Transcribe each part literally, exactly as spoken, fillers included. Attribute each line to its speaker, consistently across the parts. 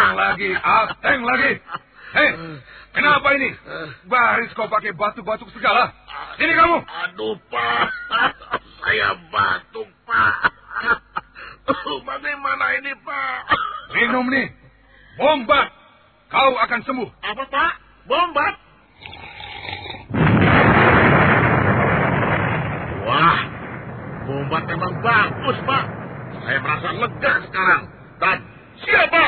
Speaker 1: Ateng lagi, ateng lagi. Hei, kenapa ini? Baris kau pakai batuk-batuk segala. Sini kamu.
Speaker 2: Aduh, Pak. Saya batuk, Pak. Bagaimana ini, Pak?
Speaker 1: Minum nih. Bombat. Kau akan sembuh.
Speaker 2: Apa, Pak? Bombat? Wah, bombat memang bagus, Pak. Saya merasa lega sekarang. Dan siapa?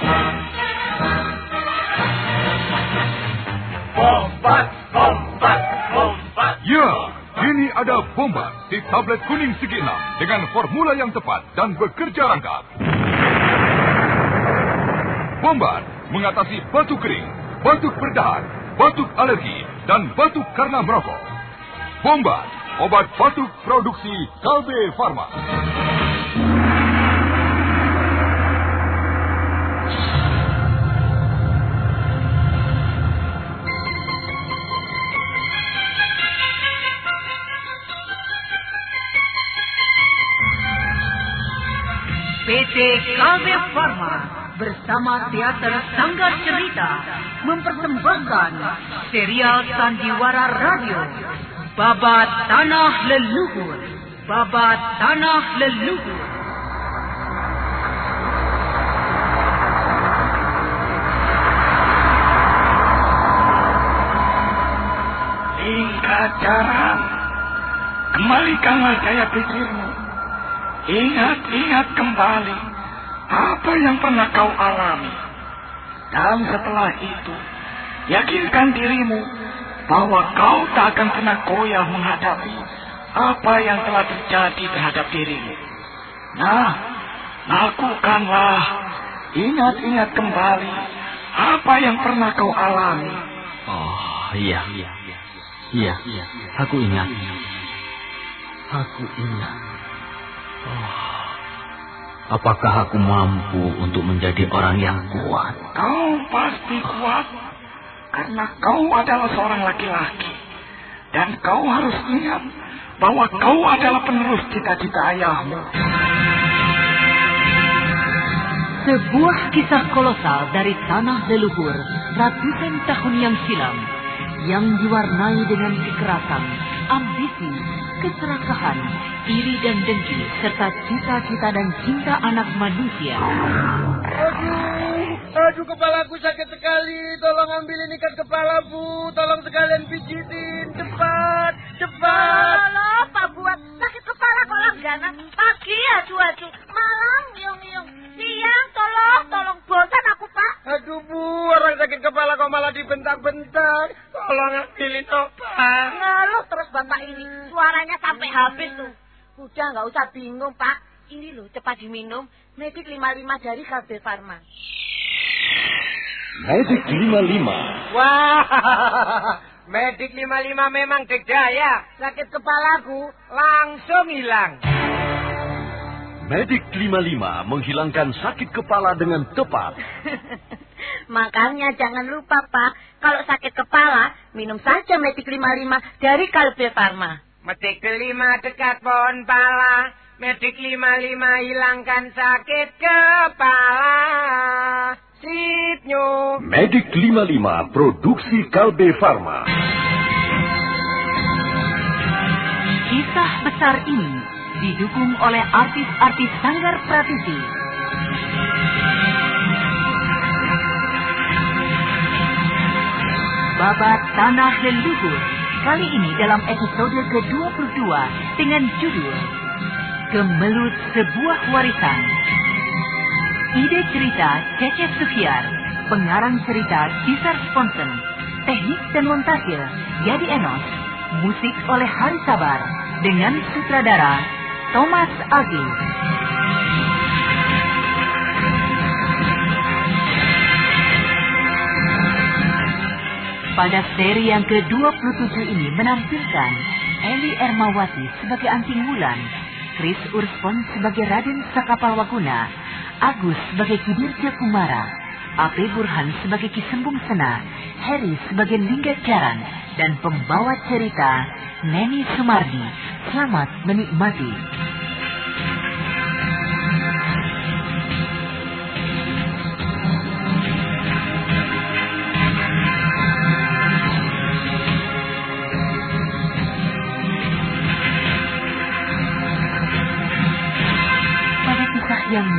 Speaker 3: Bombat, bombat, bombat.
Speaker 1: Ya, ini ada bombat di tablet kuning segi enam dengan formula yang tepat dan bekerja lengkap. Bombat mengatasi batuk kering, batuk berdahak, batuk alergi, dan batuk karena merokok. Bombat, obat batuk produksi Kalbe Farma.
Speaker 4: P T Kalbe Farma bersama Teater Sanggar Cerita mempersembahkan serial Sandiwara Radio Babat Tanah Leluhur. Babat Tanah Leluhur.
Speaker 5: Ingat Jaran, kembalikanlah daya pikirmu. Ingat-ingat kembali apa yang pernah kau alami. Dan setelah itu, yakinkan dirimu bahwa kau tak akan pernah goyah menghadapi apa yang telah terjadi terhadap dirimu. Nah, lakukanlah. Ingat-ingat kembali apa yang pernah kau alami.
Speaker 6: Oh, iya. Iya, aku ingat. Aku ingat. Oh, apakah aku mampu untuk menjadi orang yang kuat?
Speaker 5: Kau pasti kuat, karena kau adalah seorang laki-laki. Dan kau harus ingat bahwa kau adalah penerus cita-cita ayahmu.
Speaker 4: Sebuah kisah kolosal dari tanah leluhur ratusan tahun yang silam, yang diwarnai dengan kekerasan, ambisi, keserakahan, iri dan dengki, serta cita-cita dan cinta anak manusia.
Speaker 7: Aduh, aduh kepalaku sakit sekali. Tolong ambilin ikat kepala, Bu. Tolong sekalian pijitin. Cepat, cepat.
Speaker 8: Halo, Pak Buat. Sakit kepala kok langganan. Pagi aju-aju, malam ngiung-ngiung. Siang, tolong, tolong. Bosan aku, Pak.
Speaker 7: Aduh, Bu. Orang sakit kepala kok malah dibentak-bentak. Tolong ambilin obat.
Speaker 8: Ngeluh terus Bapak ini. Suaranya sampai habis tuh. Udah nggak usah bingung, Pak. Ini loh, cepat diminum. Medik lima puluh lima dari Kalbe Farma.
Speaker 3: Medik lima puluh lima.
Speaker 7: Wah, Medik lima puluh lima memang degdaya. Sakit kepalaku langsung hilang.
Speaker 3: Medik lima puluh lima menghilangkan sakit kepala dengan tepat.
Speaker 8: Makanya jangan lupa, Pak. Kalau sakit kepala, minum saja Medik lima puluh lima dari Kalbe Farma.
Speaker 7: Medik lima dekat pohon pala. Medik lima puluh lima hilangkan sakit kepala. Sipnyo.
Speaker 3: Medik lima puluh lima produksi Kalbe Farma.
Speaker 4: Kisah besar ini didukung oleh artis-artis Sanggar Pratisi. Babat Tanah Leluhur kali ini dalam episode ke dua puluh dua dengan judul Gemelut Sebuah Warisan. Ide cerita Cece Sufiar, pengarang cerita Tisar Sponsen, teknik dan montase Yadi Enos, musik oleh Hari Sabar dengan sutradara Thomas Agi. Pada seri yang ke dua puluh tujuh ini menampilkan Eli Ermawati sebagai Anting Wulan, Chris Urspon sebagai Raden Sakapalwaguna, Agus sebagai Kidirja Kumara, A P Burhan sebagai Kisembung Sena, Heri sebagai Lingga Jaran, dan pembawa cerita Neni Sumardi. Selamat menikmati.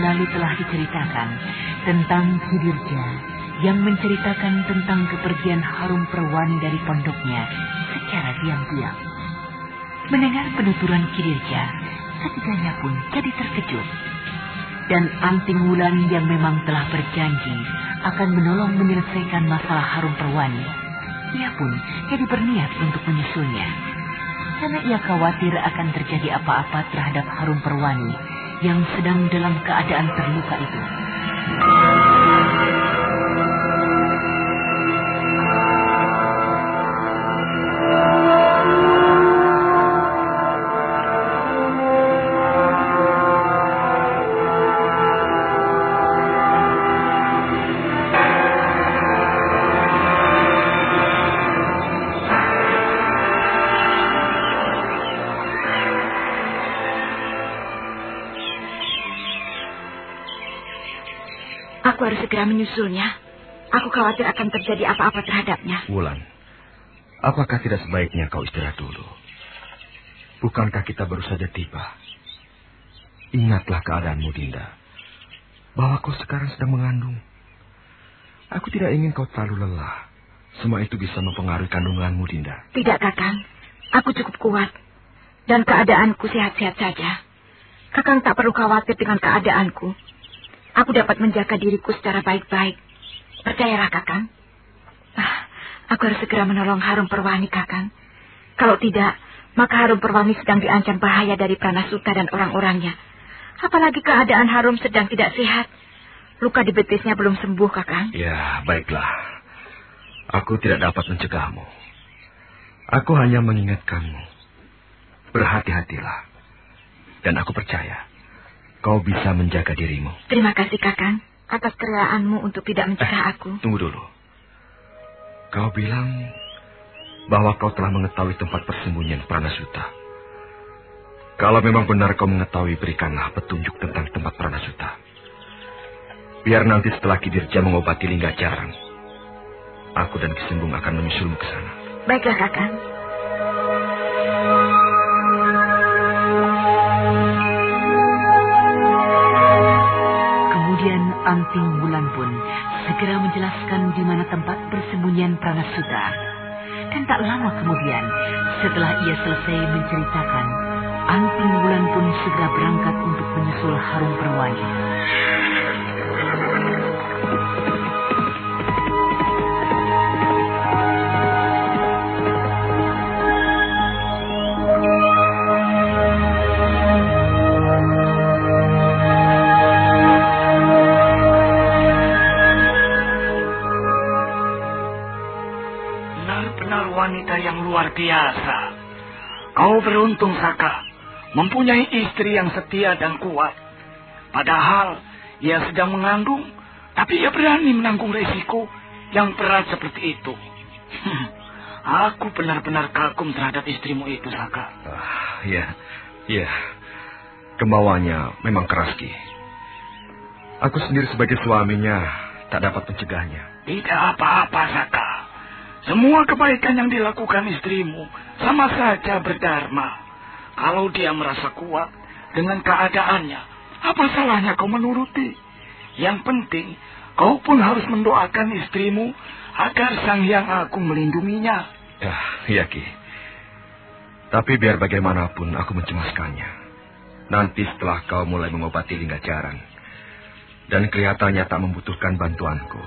Speaker 4: lalu telah diceritakan tentang Kidirja yang menceritakan tentang kepergian Harum Perwani dari pondoknya secara diam-diam. Mendengar penuturan Kidirja, ketiganya pun jadi terkejut. Dan Anting Wulan yang memang telah berjanji akan menolong menyelesaikan masalah Harum Perwani, ia pun jadi berniat untuk menyusulnya. Karena ia khawatir akan terjadi apa-apa terhadap Harum Perwani yang sedang dalam keadaan terluka itu.
Speaker 8: Aku harus segera menyusulnya. Aku khawatir akan terjadi apa-apa terhadapnya.
Speaker 1: Wulan, apakah tidak sebaiknya kau istirahat dulu? Bukankah kita baru saja tiba? Ingatlah keadaanmu, Dinda. Bahwa kau sekarang sedang mengandung. Aku tidak ingin kau terlalu lelah. Semua itu bisa mempengaruhi kandunganmu, Dinda.
Speaker 8: Tidak, Kakang. Aku cukup kuat. Dan keadaanku sehat-sehat saja. Kakang tak perlu khawatir dengan keadaanku. Aku dapat menjaga diriku secara baik-baik. Percayalah, Kakang. Ah, aku harus segera menolong Harum Perwani, Kakang. Kalau tidak, maka Harum Perwani sedang diancam bahaya dari Pranasuta dan orang-orangnya. Apalagi keadaan Harum sedang tidak sehat. Luka di betisnya belum sembuh, Kakang.
Speaker 1: Ya, baiklah. Aku tidak dapat mencegahmu. Aku hanya mengingatkanmu. Berhati-hatilah. Dan aku percaya kau bisa menjaga dirimu.
Speaker 8: Terima kasih, Kakang, atas kerelaan-Mu untuk tidak mencegah
Speaker 1: eh,
Speaker 8: aku.
Speaker 1: Tunggu dulu. Kau bilang bahwa kau telah mengetahui tempat persembunyian Pranasuta. Kalau memang benar kau mengetahui, berikanlah petunjuk tentang tempat Pranasuta. Biar nanti setelah Kidirja mengobati Linggacaran, aku dan Kisembung akan menyusulmu ke sana.
Speaker 8: Baiklah, Kakang.
Speaker 4: Anting Wulan pun segera menjelaskan di mana tempat persembunyian Pranasuta. Dan tak lama kemudian, setelah ia selesai menceritakan, Anting Wulan pun segera berangkat untuk menyusul Harum Perwani.
Speaker 5: Luar biasa. Kau beruntung, Saka, mempunyai istri yang setia dan kuat. Padahal ia sedang mengandung, tapi ia berani menanggung resiko yang berat seperti itu. Aku benar-benar kagum terhadap istrimu itu, Saka.
Speaker 1: Ah, ya, ya. Kemauannya memang keras, Ki. Aku sendiri sebagai suaminya tak dapat mencegahnya.
Speaker 5: Tidak apa-apa, Saka. Semua kebaikan yang dilakukan istrimu sama saja berdharma. Kalau dia merasa kuat dengan keadaannya, apa salahnya kau menuruti? Yang penting, kau pun harus mendoakan istrimu agar Sang Hyang Agung melindunginya.
Speaker 1: Ya, iya, Ki. Tapi biar bagaimanapun aku mencemaskannya. Nanti setelah kau mulai mengobati Linggacaran dan kelihatannya tak membutuhkan bantuanku,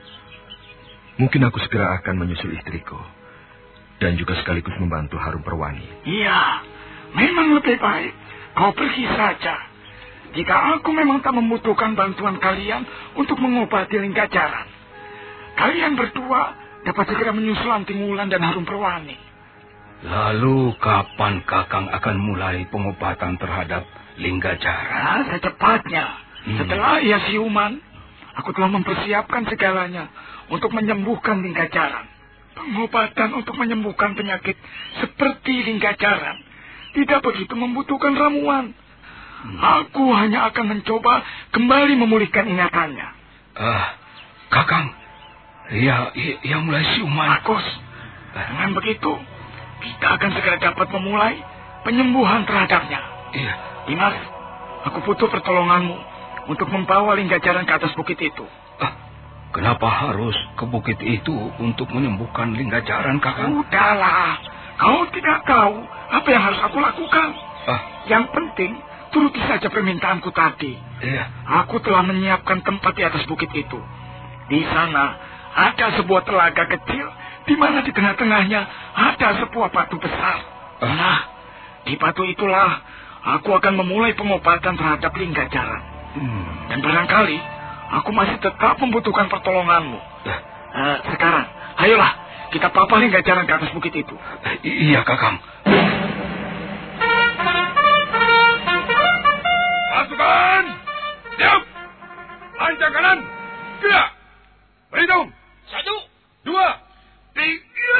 Speaker 1: mungkin aku segera akan menyusul istriku dan juga sekaligus membantu Harum Perwani.
Speaker 5: Iya, memang lebih baik kau pergi saja. Jika aku memang tak membutuhkan bantuan kalian untuk mengobati Linggacaran, kalian berdua dapat segera menyusul Anting Wulan dan Harum Perwani.
Speaker 6: Lalu kapan Kakang akan mulai pengobatan terhadap Linggacaran?
Speaker 5: Nah, secepatnya. Hmm. Setelah ia siuman, aku telah mempersiapkan segalanya untuk menyembuhkan Linggacaran. Pengobatan untuk menyembuhkan penyakit seperti Linggacaran tidak begitu membutuhkan ramuan. Hmm. Aku hanya akan mencoba kembali memulihkan ingatannya.
Speaker 6: Ah, Kakang, ia, ia, ia mulai siuman.
Speaker 5: Bagus. Dengan begitu, kita akan segera dapat memulai penyembuhan terhadapnya.
Speaker 6: Iya.
Speaker 5: Dimas, aku butuh pertolonganmu untuk membawa Linggajaran ke atas bukit itu.
Speaker 6: Ah, kenapa harus ke bukit itu untuk menyembuhkan Linggajaran, Kakang?
Speaker 5: Udahlah, kau tidak tahu apa yang harus aku lakukan.
Speaker 6: Ah.
Speaker 5: Yang penting, turuti saja permintaanku tadi.
Speaker 6: Iya.
Speaker 5: Aku telah menyiapkan tempat di atas bukit itu. Di sana ada sebuah telaga kecil, di mana di tengah-tengahnya ada sebuah batu besar.
Speaker 6: Ah.
Speaker 5: Nah, di batu itulah aku akan memulai pengobatan terhadap Linggajaran.
Speaker 6: Hmm.
Speaker 5: Dan barangkali aku masih tetap membutuhkan pertolonganmu.
Speaker 6: Ah.
Speaker 5: Uh, sekarang, ayolah kita papa Linggajaran ke atas bukit itu.
Speaker 6: I- iya, Kakang.
Speaker 1: Pasukan! Siap! Lancang kanan! Gerak! Berhitung!
Speaker 2: Satu,
Speaker 1: Dua!
Speaker 2: tiga.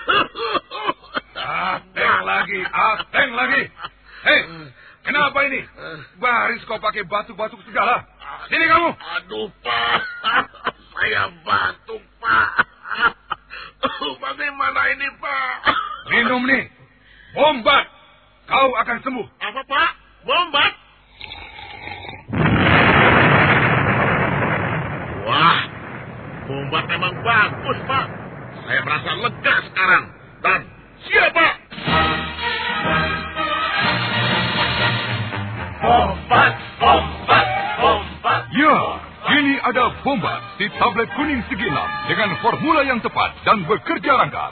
Speaker 1: Ateng lagi! Ateng lagi! Hei! Kenapa ini? Baris kau pakai batuk-batuk segala. Sini kamu!
Speaker 2: Aduh, Pak. Saya batuk, Pak. Bagaimana ini, Pak?
Speaker 1: Minum nih! Bombat! Kau akan sembuh.
Speaker 2: Apa, Pak? Bombat? Wah, bombat memang bagus, Pak. Saya merasa lega sekarang. Dan siap, Pak. Bombat, bombat, bombat.
Speaker 1: Ya, kini ada bombat di tablet kuning segi enam dengan formula yang tepat dan bekerja rangkap.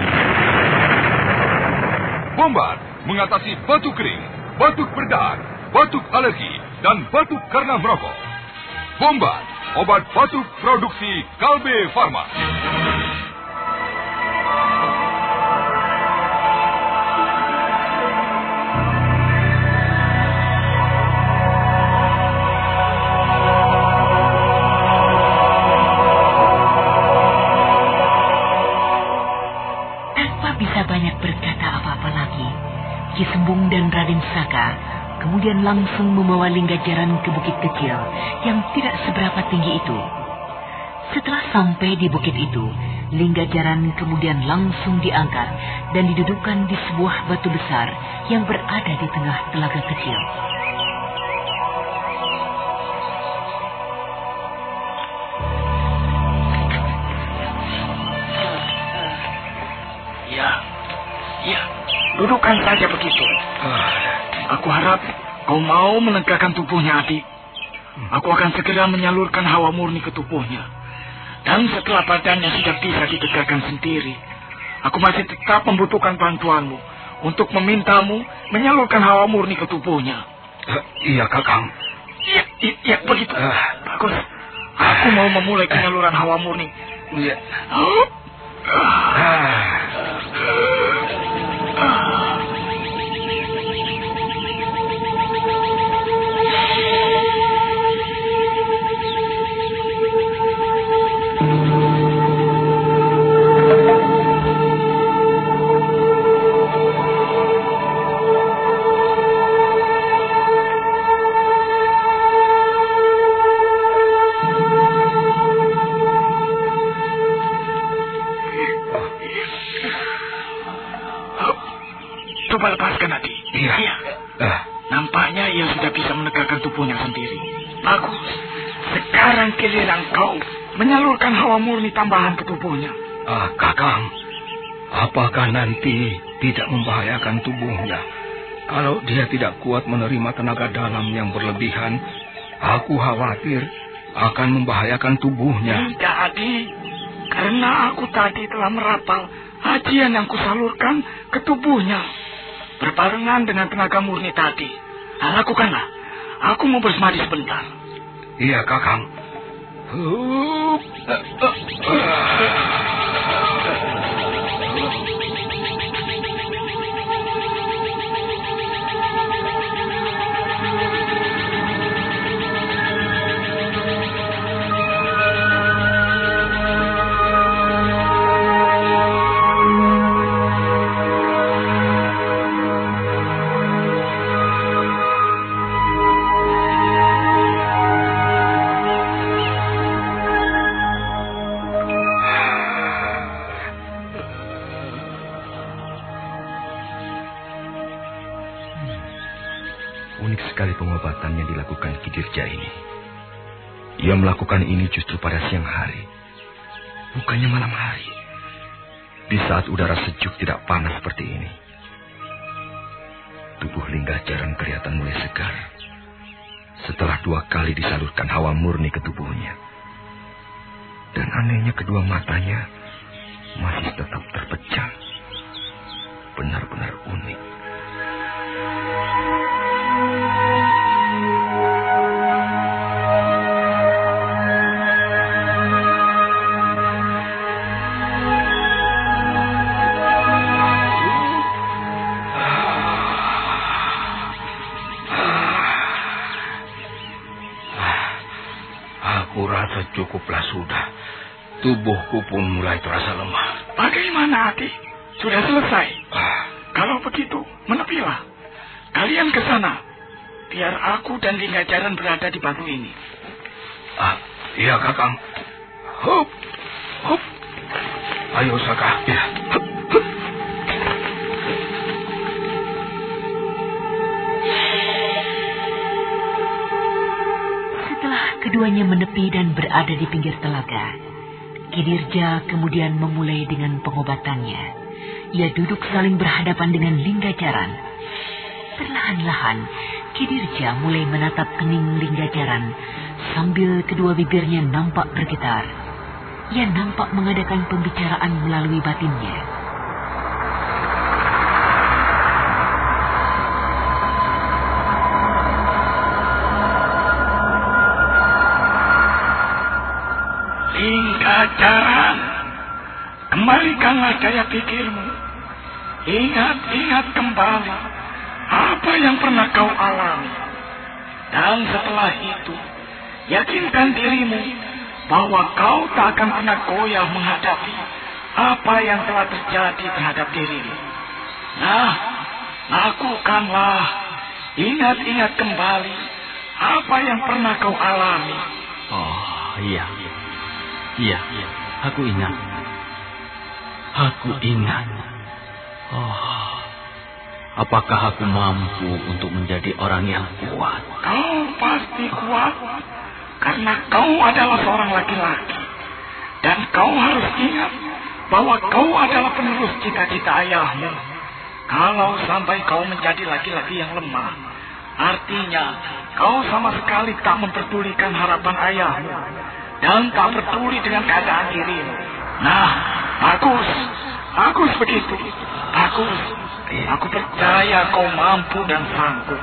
Speaker 1: Bombat mengatasi batuk kering, batuk berdahak, batuk alergi, dan batuk karena merokok. Bombat, obat batuk produksi Kalbe Farma.
Speaker 4: Tanpa bisa banyak berkata apa-apa lagi, Ki Sembung dan Raden Saka kemudian langsung membawa Linggajaran ke bukit kecil yang tidak seberapa tinggi itu. Setelah sampai di bukit itu, Linggajaran kemudian langsung diangkat dan didudukkan di sebuah batu besar yang berada di tengah telaga kecil.
Speaker 5: Ya, ya, dudukkan saja begitu. Aku harap kau mau menegakkan tubuhnya, adik. Aku akan segera menyalurkan hawa murni ke tubuhnya. Dan setelah badannya sudah bisa ditegakkan sendiri, aku masih tetap membutuhkan bantuanmu untuk memintamu menyalurkan hawa murni ke tubuhnya.
Speaker 6: Uh, iya, Kakang.
Speaker 5: Iya, iya, iya begitu. Uh, Bagus. Aku mau memulai penyaluran hawa murni.
Speaker 6: Iya.
Speaker 5: Oh.
Speaker 6: Ah.
Speaker 5: Coba lepaskan, adik.
Speaker 6: Iya.
Speaker 5: Iya.
Speaker 6: Uh.
Speaker 5: Nampaknya ia sudah bisa menegakkan tubuhnya sendiri. Bagus. Sekarang giliran kau menyalurkan hawa murni tambahan ke tubuhnya.
Speaker 6: Ah, Kakang, apakah nanti tidak membahayakan tubuhnya? Kalau dia tidak kuat menerima tenaga dalam yang berlebihan, aku khawatir akan membahayakan tubuhnya.
Speaker 5: Tidak, adik. Karena aku tadi telah merapal ajian yang kusalurkan ke tubuhnya. Berbarengan dengan tenaga murni tadi. Nah, lakukanlah. Aku mau bersemadi sebentar.
Speaker 6: Iya, Kakang. Hup.
Speaker 1: Unik sekali pengobatan yang dilakukan Ki Dirja ini. Ia melakukan ini justru pada siang hari, bukannya malam hari, di saat udara sejuk tidak panas seperti ini. Tubuh Linggajaran kelihatan mulai segar setelah dua kali disalurkan hawa murni ke tubuhnya. Dan anehnya kedua matanya masih tetap terpejam. Benar-benar unik.
Speaker 6: Aku rasa cukuplah sudah. Tubuhku pun mulai terasa lemah.
Speaker 5: Bagaimana, Aki? Sudah selesai? Ah. Kalau begitu, menepilah. Kalian ke sana. Biar aku dan Linggajaran berada di batu ini.
Speaker 6: Ah, iya, Kakang. Hup, hup. Ayo, Saka. Ya. Hup, hup.
Speaker 4: Setelah keduanya menepi dan berada di pinggir telaga, Ki Dirja kemudian memulai dengan pengobatannya. Ia duduk saling berhadapan dengan Linggajaran. Perlahan-lahan, Ki Dirja mulai menatap kening Linggajaran sambil kedua bibirnya nampak bergetar. Ia nampak mengadakan pembicaraan melalui batinnya.
Speaker 5: Linggajaran, kembalikanlah daya pikirmu. Ingat-ingat kembali apa yang pernah kau alami. Dan setelah itu, yakinkan dirimu bahwa kau tak akan pernah goyah menghadapi apa yang telah terjadi terhadap dirimu. Nah, lakukanlah. Ingat-ingat kembali apa yang pernah kau alami.
Speaker 9: Oh, iya. Iya, aku ingat. Aku ingat. Oh, apakah aku mampu untuk menjadi orang yang kuat?
Speaker 5: Kau pasti kuat, karena kau adalah seorang laki-laki. Dan kau harus ingat bahwa kau adalah penerus cita-cita ayahmu. Kalau sampai kau menjadi laki-laki yang lemah, artinya kau sama sekali tak memperdulikan harapan ayahmu. Dan tak peduli dengan keadaan dirimu. Nah, bagus. Bagus begitu. Bagus. Aku percaya kau mampu dan sanggup.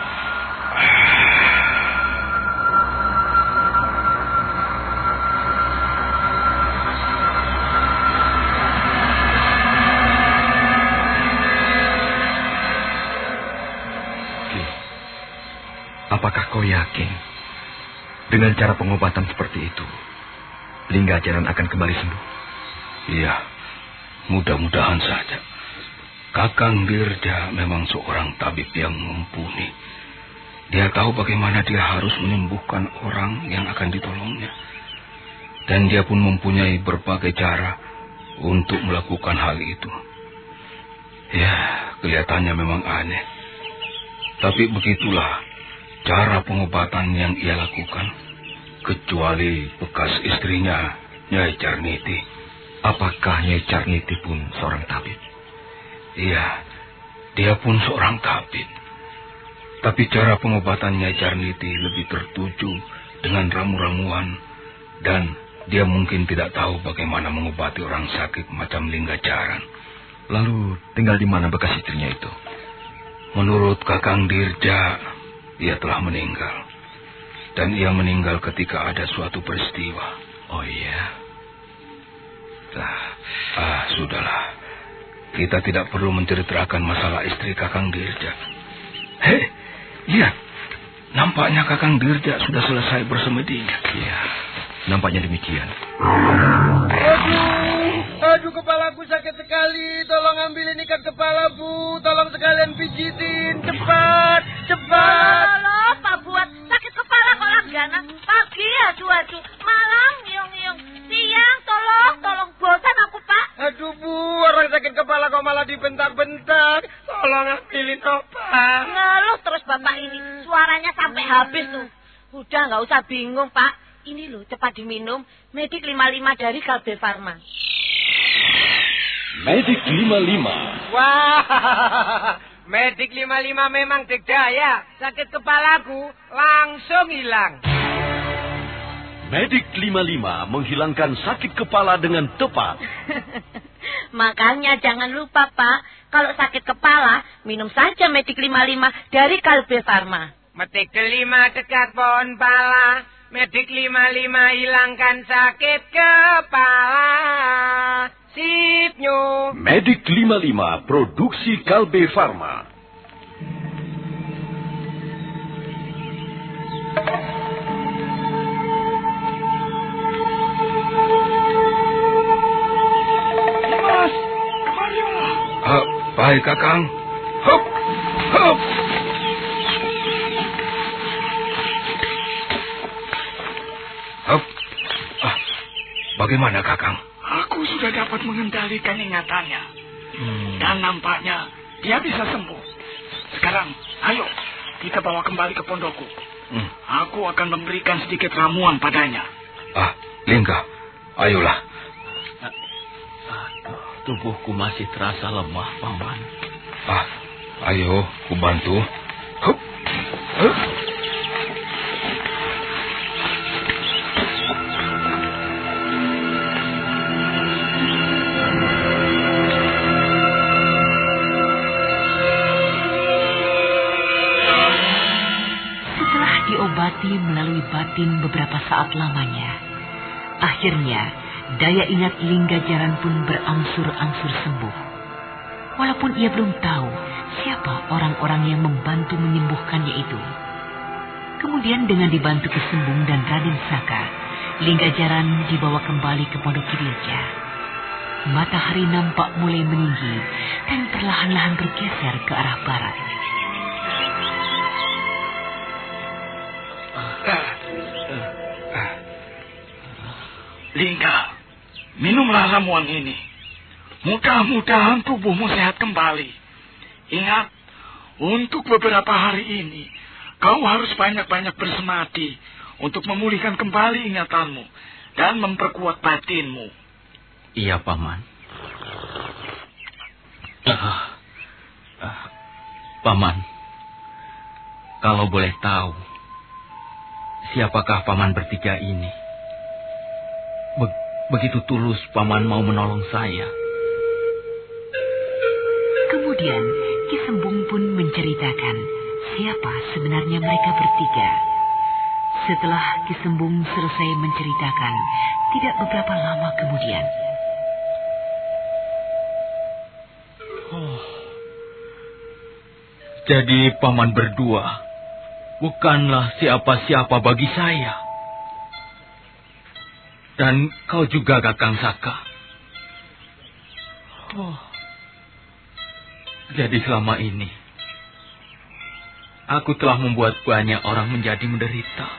Speaker 1: Ki, apakah kau yakin dengan cara pengobatan seperti itu, Linggajaran akan kembali sembuh?
Speaker 6: Iya, mudah-mudahan saja. Kakang Dirja memang seorang tabib yang mumpuni. Dia tahu bagaimana dia harus menyembuhkan orang yang akan ditolongnya. Dan dia pun mempunyai berbagai cara untuk melakukan hal itu. Ya, kelihatannya memang aneh. Tapi begitulah cara pengobatan yang ia lakukan, kecuali bekas istrinya, Nyai Carniti.
Speaker 1: Apakah Nyai Carniti pun seorang tabib?
Speaker 6: Iya, dia pun seorang tabib. Tapi cara pengobatan Nyai Carniti lebih tertuju dengan ramu-ramuan, dan dia mungkin tidak tahu bagaimana mengobati orang sakit macam Linggajaran.
Speaker 1: Lalu tinggal di mana bekas istrinya itu?
Speaker 6: Menurut Kakang Dirja, ia telah meninggal. Dan ia meninggal ketika ada suatu peristiwa.
Speaker 1: Oh iya.
Speaker 6: Nah, ah, sudahlah. Kita tidak perlu menceritakan masalah istri Kakang Dirja. Hei, lihat. Nampaknya Kakang Dirja sudah selesai bersemedi.
Speaker 1: Iya, nampaknya demikian.
Speaker 7: Aduh, aduh kepalaku sakit sekali. Tolong ambilin ikat kepala, Bu. Tolong sekalian pijitin. Cepat, cepat.
Speaker 10: Halo, Pak Buat. Sakit kepala kok langganan. Pagi adu-adu, malam ngiung-ngiung. Siang, tolong, tolong. Bosan aku, Pak.
Speaker 7: Aduh, Bu. Orang sakit kepala kok malah dibentak-bentak. Tolong ambilin obat.
Speaker 10: Ngeluh terus Bapak ini. Suaranya sampai habis tuh. Udah nggak usah bingung, Pak. Ini loh, cepat diminum. Medik lima puluh lima dari Kalbe Farma.
Speaker 3: Medik lima puluh lima.
Speaker 7: Wah, Medik lima puluh lima memang dikdaya. Sakit kepalaku langsung hilang.
Speaker 3: Medik lima puluh lima menghilangkan sakit kepala dengan tepat.
Speaker 10: Makanya jangan lupa, Pak. Kalau sakit kepala, minum saja Medik lima puluh lima dari Kalbe Farma.
Speaker 7: Medik kelima dekat pohon pala. Medik lima puluh lima hilangkan sakit kepala. Sipnyo.
Speaker 3: Medik lima puluh lima produksi Kalbe Farma.
Speaker 5: Mas, kemarilah.
Speaker 6: Uh, baik, Kakang. Hop, hop. Hop. Ah, bagaimana, Kakang?
Speaker 5: Aku sudah dapat mengendalikan ingatannya.
Speaker 6: Hmm.
Speaker 5: Dan nampaknya dia bisa sembuh. Sekarang, ayo kita bawa kembali ke pondokku.
Speaker 6: Hmm.
Speaker 5: Aku akan memberikan sedikit ramuan padanya.
Speaker 6: Ah, Lingga, ayolah.
Speaker 9: Tubuhku masih terasa lemah, Paman.
Speaker 6: Ah, ayo, ku bantu. Hup. Hup.
Speaker 4: Diobati melalui batin beberapa saat lamanya. Akhirnya, daya ingat Lingga Jaran pun berangsur-angsur sembuh. Walaupun ia belum tahu siapa orang-orang yang membantu menyembuhkannya itu. Kemudian dengan dibantu Kesembung dan Raden Saka, Lingga Jaran dibawa kembali ke Pondok Kidirja. Matahari nampak mulai meninggi dan perlahan-lahan bergeser ke arah barat.
Speaker 5: Lingga, minumlah ramuan ini. Mudah-mudahan tubuhmu sehat kembali. Ingat, untuk beberapa hari ini, kau harus banyak-banyak bersemadi untuk memulihkan kembali ingatanmu dan memperkuat batinmu.
Speaker 9: Iya, Paman. Uh, uh, Paman, kalau boleh tahu, siapakah Paman bertiga ini? Be- begitu tulus Paman mau menolong saya.
Speaker 4: Kemudian Ki Sembung pun menceritakan siapa sebenarnya mereka bertiga. Setelah Ki Sembung selesai menceritakan, tidak beberapa lama kemudian.
Speaker 9: Oh. Jadi Paman berdua bukanlah siapa-siapa bagi saya. Dan kau juga, Kakang Saka. Oh. Jadi selama ini, aku telah membuat banyak orang menjadi menderita.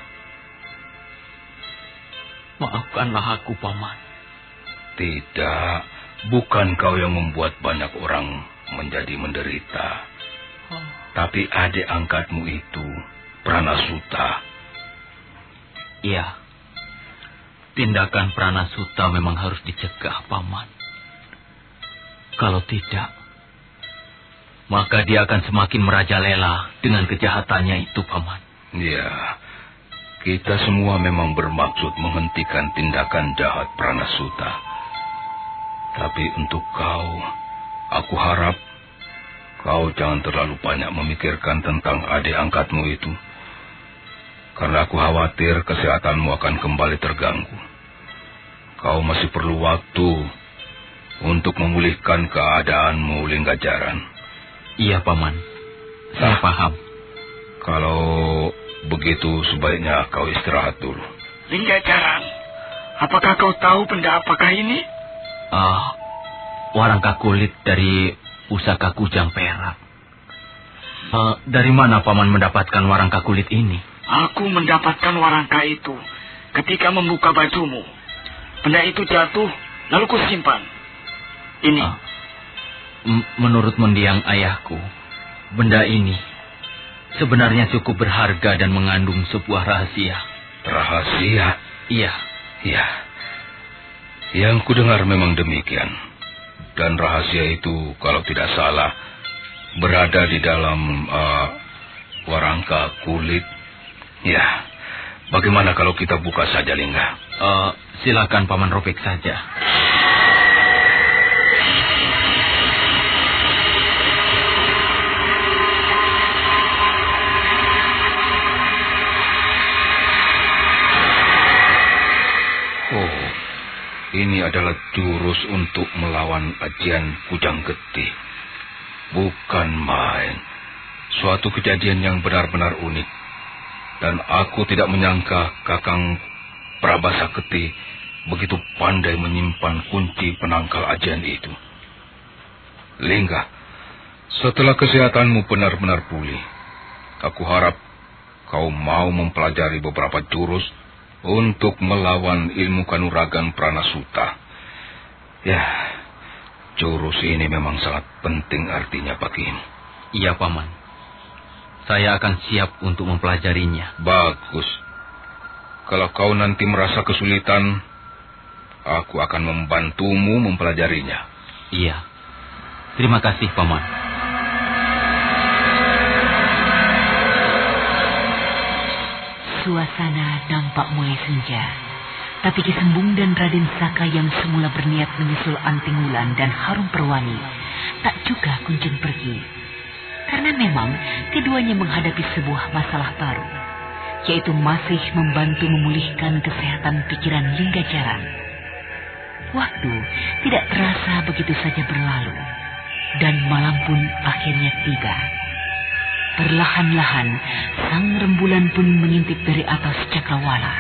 Speaker 9: Maafkanlah aku, Paman.
Speaker 6: Tidak, bukan kau yang membuat banyak orang menjadi menderita.
Speaker 9: Oh.
Speaker 6: Tapi adik angkatmu itu, Pranasuta.
Speaker 9: Iya. Tindakan Pranasuta memang harus dicegah, Paman. Kalau tidak, maka dia akan semakin merajalela dengan kejahatannya itu, Paman.
Speaker 6: Ya, kita semua memang bermaksud menghentikan tindakan jahat Pranasuta. Tapi untuk kau, aku harap kau jangan terlalu banyak memikirkan tentang adik angkatmu itu. Karena aku khawatir kesehatanmu akan kembali terganggu. Kau masih perlu waktu untuk memulihkan keadaanmu, Lingga Jaran.
Speaker 9: Iya, Paman. Saya nah, paham.
Speaker 6: Kalau begitu, sebaiknya kau istirahat dulu.
Speaker 5: Lingga Jaran, apakah kau tahu benda apakah ini?
Speaker 9: Ah, uh, warangka kulit dari pusaka kujang perak. Uh, dari mana Paman mendapatkan warangka kulit ini?
Speaker 5: Aku mendapatkan warangka itu ketika membuka bajumu. Benda itu jatuh, lalu kusimpan. Ini. Uh,
Speaker 9: m- menurut mendiang ayahku, benda ini sebenarnya cukup berharga dan mengandung sebuah rahasia.
Speaker 6: Rahasia?
Speaker 9: Iya.
Speaker 6: Iya. Yang kudengar memang demikian. Dan rahasia itu kalau tidak salah berada di dalam uh, warangka kulit. Ya. Bagaimana kalau kita buka saja, Lingga?
Speaker 9: Uh, silakan Paman robek saja.
Speaker 6: Oh, ini adalah jurus untuk melawan ajian Kujang Getih. Bukan main. Suatu kejadian yang benar-benar unik. Dan aku tidak menyangka Kakang Prabasakti begitu pandai menyimpan kunci penangkal ajian itu. Lingga, setelah kesehatanmu benar-benar pulih, aku harap kau mau mempelajari beberapa jurus untuk melawan ilmu kanuragan Pranasuta. Ya, jurus ini memang sangat penting artinya bagimu.
Speaker 9: Iya, Paman. Saya akan siap untuk mempelajarinya.
Speaker 6: Bagus. Kalau kau nanti merasa kesulitan, aku akan membantumu mempelajarinya.
Speaker 9: Iya. Terima kasih, Paman.
Speaker 4: Suasana nampak mulai senja. Tapi Ki Sembung dan Raden Saka yang semula berniat menyusul Anting Wulan dan Harum Perwani tak juga kunjung pergi. Karena memang keduanya menghadapi sebuah masalah baru, yaitu masih membantu memulihkan kesehatan pikiran Linggajaran. Waktu tidak terasa begitu saja berlalu, dan malam pun akhirnya tiba. Perlahan-lahan, sang rembulan pun mengintip dari atas cakrawala.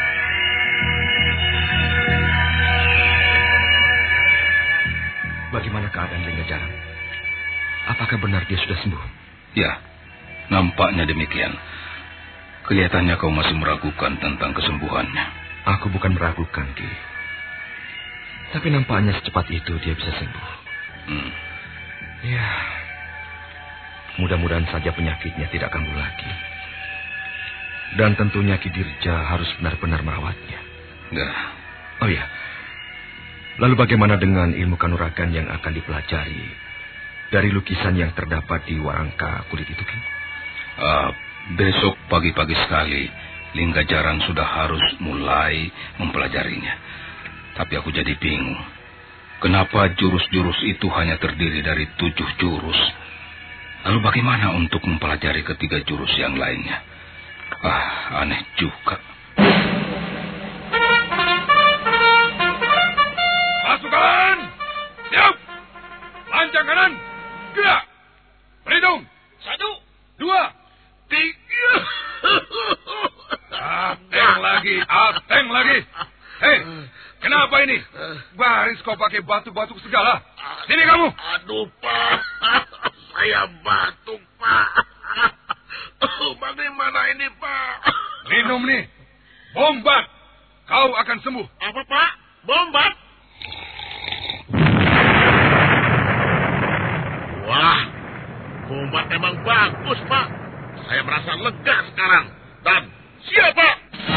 Speaker 1: Bagaimana keadaan Linggajaran? Apakah benar dia sudah sembuh?
Speaker 6: Ya, nampaknya demikian. Kelihatannya kau masih meragukan tentang kesembuhannya.
Speaker 1: Aku bukan meragukan, Ki. Tapi nampaknya secepat itu dia bisa sembuh.
Speaker 6: Hmm.
Speaker 1: Ya, mudah-mudahan saja penyakitnya tidak kambuh lagi. Dan tentunya Ki Dirja harus benar-benar merawatnya.
Speaker 6: Ya.
Speaker 1: Oh ya, lalu bagaimana dengan ilmu kanuragan yang akan dipelajari dari lukisan yang terdapat di warangka kulit itu, Ki?
Speaker 6: Uh, besok pagi-pagi sekali, Linggajaran sudah harus mulai mempelajarinya. Tapi aku jadi bingung. Kenapa jurus-jurus itu hanya terdiri dari tujuh jurus? Lalu bagaimana untuk mempelajari ketiga jurus yang lainnya? Ah, aneh juga.
Speaker 2: Pasukan! Siap! Lancang kanan! Gerak! Berhitung! Satu! Dua! Tiga! Ateng lagi! Ateng lagi! Hei! Kenapa ini? Baris kau pakai batuk-batuk segala. Sini kamu!
Speaker 11: Aduh, Pak. Saya batuk, Pak. Oh, bagaimana ini, Pak?
Speaker 2: Minum nih. Bombat. Kau akan sembuh.
Speaker 11: Apa, Pak? Bombat? Wah, bombat memang bagus, Pak. Saya merasa lega sekarang. Dan siap, Pak.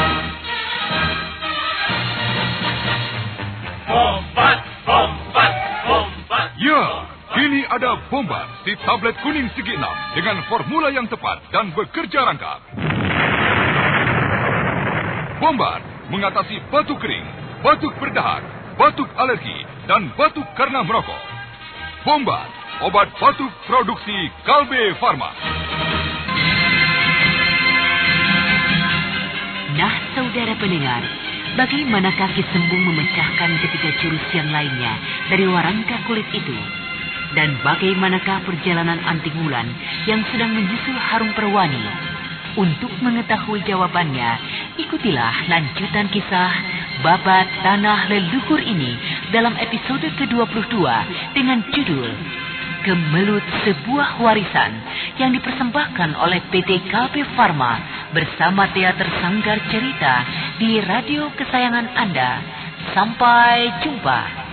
Speaker 11: Bombat, bombat, bombat.
Speaker 12: Ya, kini ada Bombat, si tablet kuning segi enam dengan formula yang tepat dan bekerja rangkap. Bombat mengatasi batuk kering, batuk berdahak, batuk alergi, dan batuk karena merokok. Bombat, obat batuk produksi Kalbe Farma.
Speaker 4: Nah, saudara pendengar, bagaimanakah Ki Sembung memecahkan ketiga jurus yang lainnya dari warangka kulit itu? Dan bagaimanakah perjalanan Anting Wulan yang sedang menyusul Harum Perwani? Untuk mengetahui jawabannya, ikutilah lanjutan kisah Babat Tanah Leluhur ini dalam episode ke dua puluh dua dengan judul Gemelut Sebuah Warisan yang dipersembahkan oleh P T Kalbe Farma bersama Teater Sanggar Cerita di radio kesayangan Anda. Sampai jumpa.